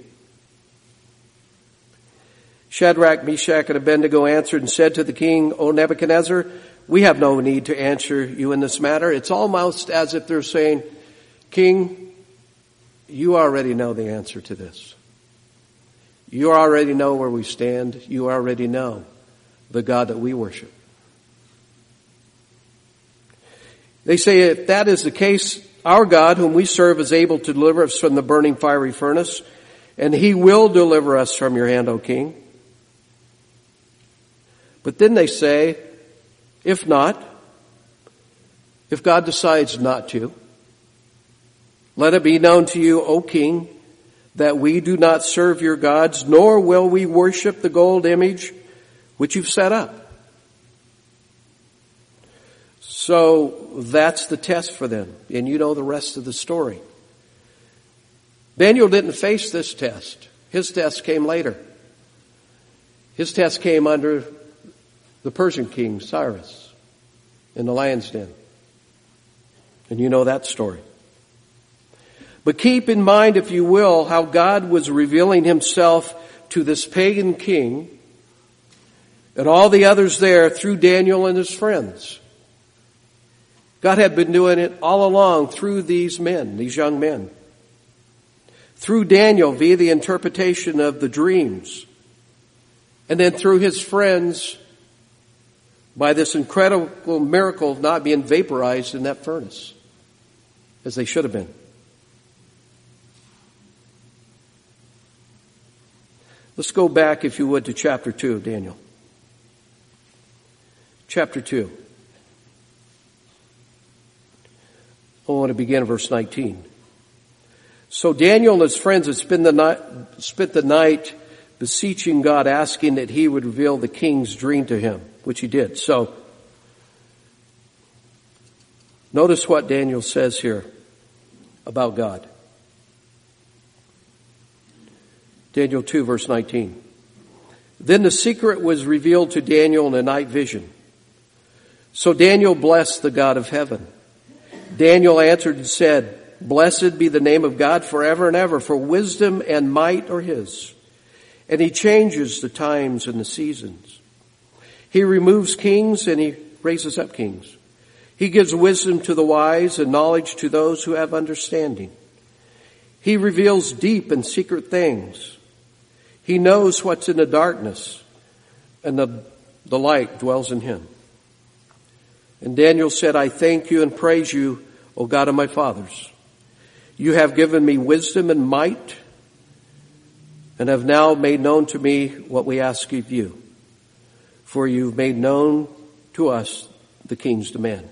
Shadrach, Meshach, and Abednego answered and said to the king, O Nebuchadnezzar, we have no need to answer you in this matter. It's almost as if they're saying, King, you already know the answer to this. You already know where we stand. You already know the God that we worship. They say, if that is the case, our God, whom we serve, is able to deliver us from the burning fiery furnace, and he will deliver us from your hand, O king. But then they say, if not, if God decides not to, let it be known to you, O king, that we do not serve your gods, nor will we worship the gold image which you've set up. So that's the test for them. And you know the rest of the story. Daniel didn't face this test. His test came later. His test came under the Persian king, Cyrus, in the lion's den. And you know that story. But keep in mind, if you will, how God was revealing himself to this pagan king and all the others there through Daniel and his friends. God had been doing it all along through these men, these young men. Through Daniel via the interpretation of the dreams. And then through his friends by this incredible miracle of not being vaporized in that furnace as they should have been. Let's go back, if you would, to chapter two of Daniel. Chapter two. I want to begin at verse nineteen. So Daniel and his friends had spent the night, spent the night beseeching God, asking that he would reveal the king's dream to him, which he did. So, notice what Daniel says here about God. Daniel two, verse nineteen. Then the secret was revealed to Daniel in a night vision. So Daniel blessed the God of heaven. Daniel answered and said, Blessed be the name of God forever and ever, for wisdom and might are his. And he changes the times and the seasons. He removes kings and he raises up kings. He gives wisdom to the wise and knowledge to those who have understanding. He reveals deep and secret things. He knows what's in the darkness, and the, the light dwells in him. And Daniel said, I thank you and praise you, O God of my fathers. You have given me wisdom and might, and have now made known to me what we ask of you. For you've made known to us the king's demand.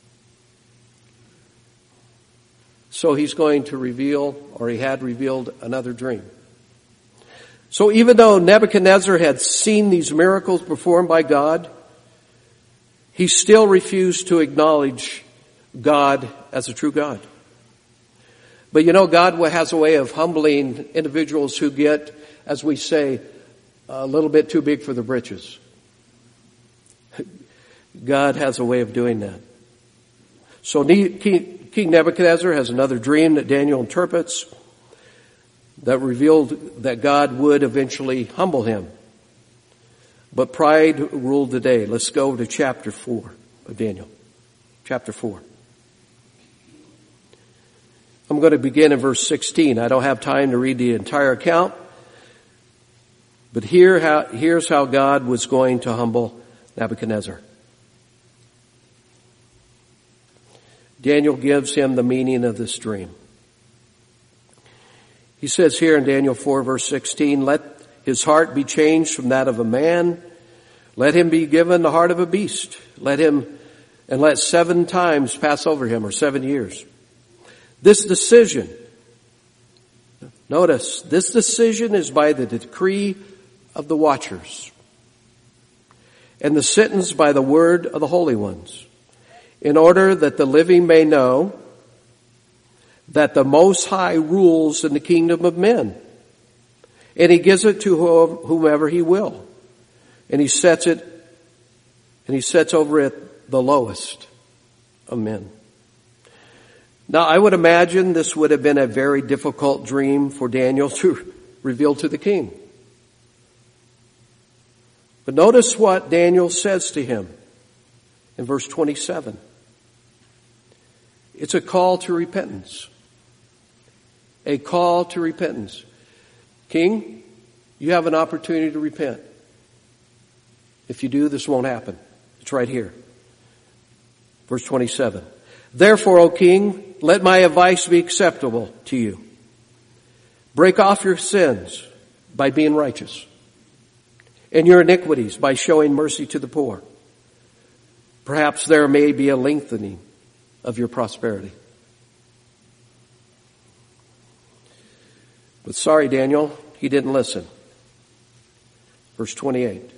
So he's going to reveal, or he had revealed, another dream. So even though Nebuchadnezzar had seen these miracles performed by God, he still refused to acknowledge God as a true God. But you know, God has a way of humbling individuals who get, as we say, a little bit too big for the britches. God has a way of doing that. So King Nebuchadnezzar has another dream that Daniel interprets that revealed that God would eventually humble him. But pride ruled the day. Let's go to chapter four of Daniel. Chapter four. I'm going to begin in verse sixteen. I don't have time to read the entire account. But here how, here's how God was going to humble Nebuchadnezzar. Daniel gives him the meaning of this dream. He says here in Daniel four, verse sixteen, let his heart be changed from that of a man. Let him be given the heart of a beast. Let him and let seven times pass over him, or seven years. This decision, notice, this decision is by the decree of the watchers, and the sentence by the word of the holy ones, in order that the living may know that the Most High rules in the kingdom of men, and he gives it to whomever he will, and he sets it, and he sets over it the lowest of men. Now, I would imagine this would have been a very difficult dream for Daniel to reveal to the king. But notice what Daniel says to him in verse twenty-seven. It's a call to repentance. A call to repentance. King, you have an opportunity to repent. If you do, this won't happen. It's right here. Verse twenty-seven. Therefore, O king, let my advice be acceptable to you. Break off your sins by being righteous, and your iniquities by showing mercy to the poor. Perhaps there may be a lengthening of your prosperity. But sorry, Daniel, he didn't listen. Verse twenty-eight.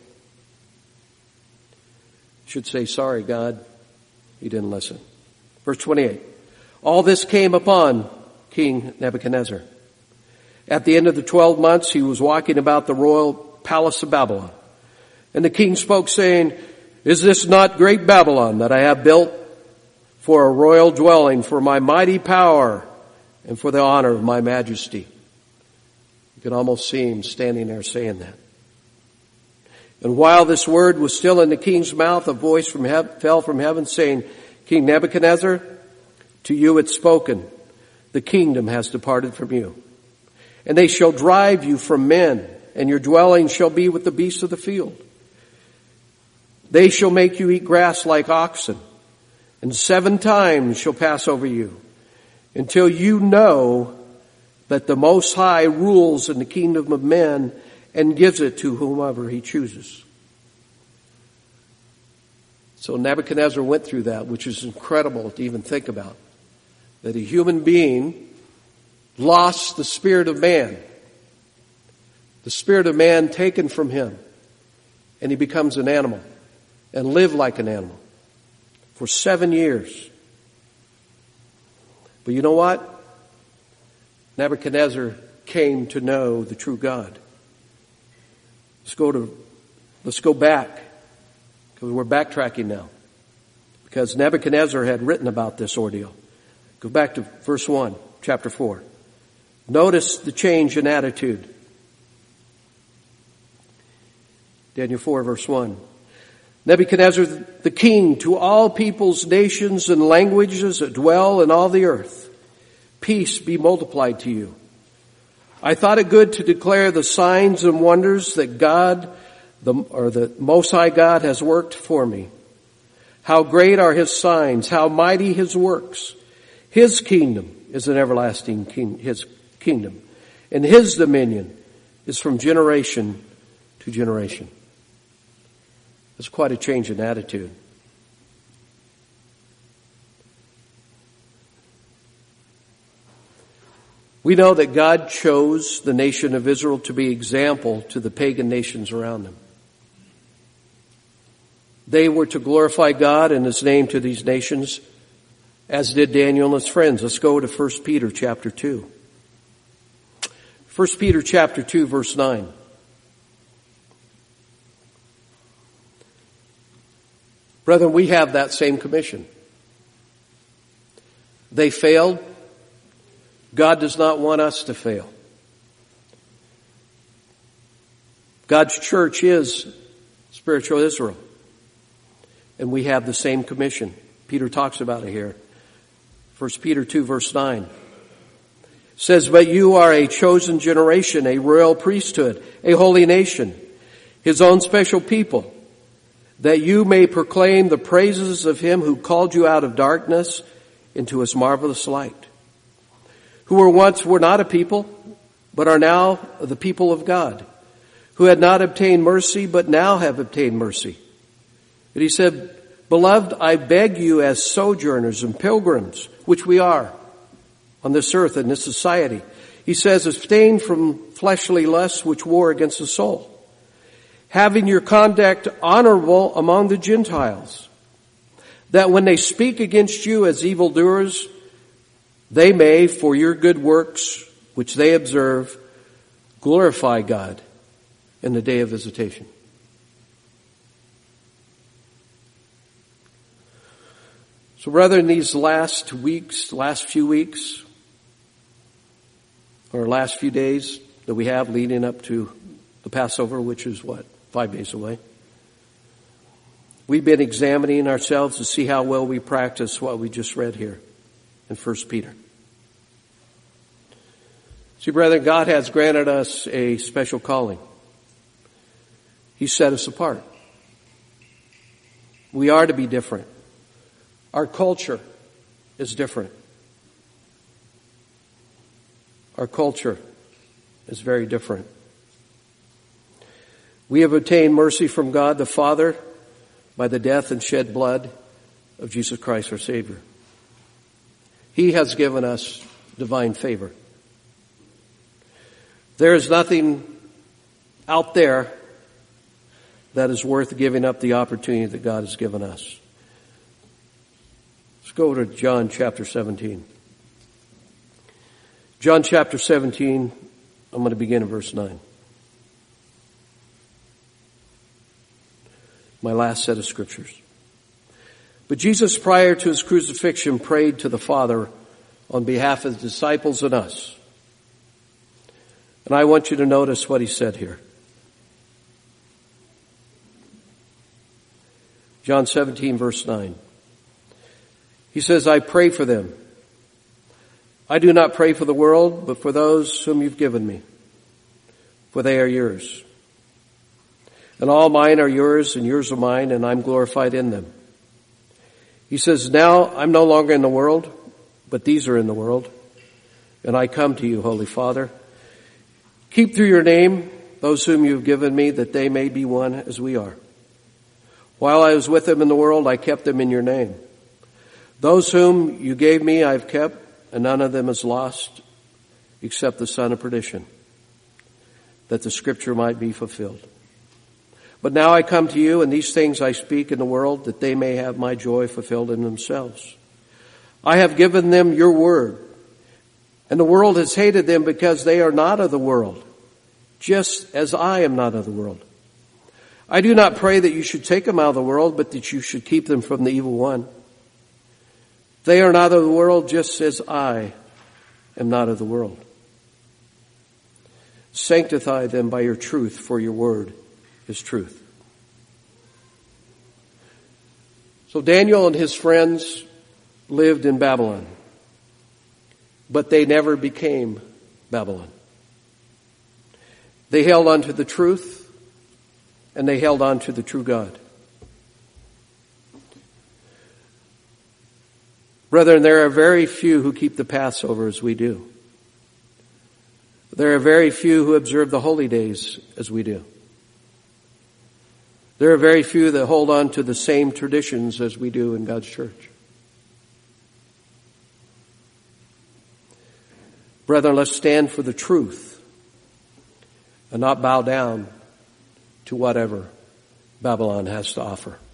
Should say, sorry, God, he didn't listen. Verse twenty-eight. All this came upon King Nebuchadnezzar. At the end of the twelve months, he was walking about the royal palace of Babylon. And the king spoke, saying, is this not great Babylon that I have built for a royal dwelling, for my mighty power and for the honor of my majesty? You can almost see him standing there saying that. And while this word was still in the king's mouth, a voice from heaven, fell from heaven saying, King Nebuchadnezzar, to you it's spoken, the kingdom has departed from you. And they shall drive you from men, and your dwelling shall be with the beasts of the field. They shall make you eat grass like oxen, and seven times shall pass over you, until you know that the Most High rules in the kingdom of men and gives it to whomever he chooses. So Nebuchadnezzar went through that, which is incredible to even think about. That a human being lost the spirit of man. The spirit of man taken from him. And he becomes an animal. And lived like an animal. For seven years. But you know what? Nebuchadnezzar came to know the true God. Let's go to, let's go back. Because we're backtracking now. Because Nebuchadnezzar had written about this ordeal. Go back to verse one, chapter four. Notice the change in attitude. Daniel four, verse one. Nebuchadnezzar, the king, to all peoples, nations, and languages that dwell in all the earth, peace be multiplied to you. I thought it good to declare the signs and wonders that God, the, or the Most High God, has worked for me. How great are his signs, how mighty his works. His kingdom is an everlasting king, his kingdom, and his dominion is from generation to generation. It's quite a change in attitude. We know that God chose the nation of Israel to be example to the pagan nations around them. They were to glorify God and his name to these nations, as did Daniel and his friends. Let's go to First Peter chapter two. First Peter chapter two, verse nine. Brethren, we have that same commission. They failed. God does not want us to fail. God's church is spiritual Israel. And we have the same commission. Peter talks about it here. First Peter two, verse nine. It says, but you are a chosen generation, a royal priesthood, a holy nation, his own special people, that you may proclaim the praises of him who called you out of darkness into his marvelous light, who were once were not a people, but are now the people of God, who had not obtained mercy, but now have obtained mercy. But he said, Beloved, I beg you as sojourners and pilgrims, which we are on this earth and this society. He says, abstain from fleshly lusts which war against the soul, having your conduct honorable among the Gentiles, that when they speak against you as evildoers, they may, for your good works which they observe, glorify God in the day of visitation. So rather in these last weeks, last few weeks, or last few days that we have leading up to the Passover, which is what, five days away, we've been examining ourselves to see how well we practice what we just read here in First Peter. See, brethren, God has granted us a special calling. He set us apart. We are to be different. Our culture is different. Our culture is very different. We have obtained mercy from God the Father by the death and shed blood of Jesus Christ our Savior. He has given us divine favor. There is nothing out there that is worth giving up the opportunity that God has given us. Let's go to John chapter seventeen. John chapter seventeen, I'm going to begin in verse nine. My last set of scriptures. But Jesus, prior to his crucifixion, prayed to the Father on behalf of the disciples and us. And I want you to notice what he said here. John seventeen, verse nine. He says, I pray for them. I do not pray for the world, but for those whom you've given me, for they are yours. And all mine are yours, and yours are mine, and I'm glorified in them. He says, now I'm no longer in the world, but these are in the world. And I come to you, Holy Father. Keep through your name those whom you've given me, that they may be one as we are. While I was with them in the world, I kept them in your name. Those whom you gave me, I've kept, and none of them is lost, except the son of perdition, that the scripture might be fulfilled. But now I come to you, and these things I speak in the world, that they may have my joy fulfilled in themselves. I have given them your word, and the world has hated them because they are not of the world, just as I am not of the world. I do not pray that you should take them out of the world, but that you should keep them from the evil one. They are not of the world, just as I am not of the world. Sanctify them by your truth, for your word is truth. So Daniel and his friends lived in Babylon, but they never became Babylon. They held on to the truth, and they held on to the true God. Brethren, there are very few who keep the Passover as we do. There are very few who observe the holy days as we do. There are very few that hold on to the same traditions as we do in God's church. Brethren, let's stand for the truth and not bow down to whatever Babylon has to offer.